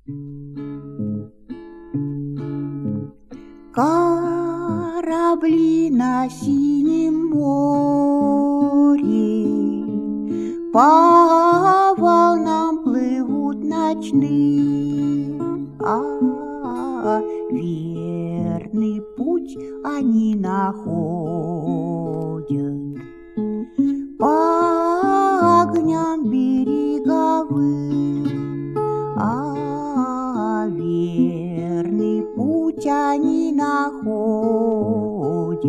Корабли на синем море по волнам плывут ночным, верный путь они находят по огням береговым, верный путь они находят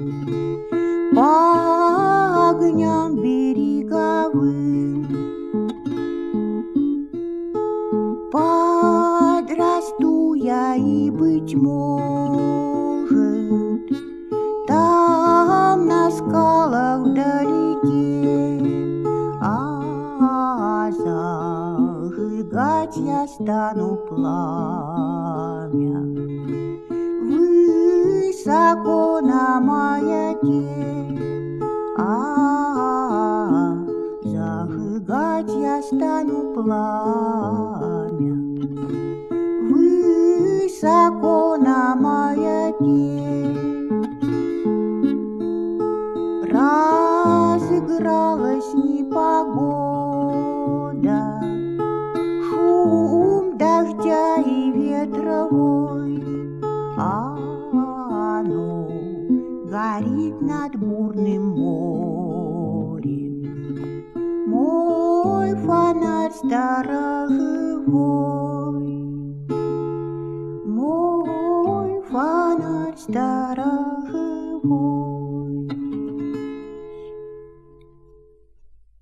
по огням береговым. Подрасту я и, быть может, там на скалах вдалеке, зажигать я стану пламя высоко на маяке, зажигать я стану пламя высоко на маяке. Разыгралась непогода, шум дождя и ветровой, оно горит над бурным морем. Мой фонарь сторожевой, мой фонарь сторожевой.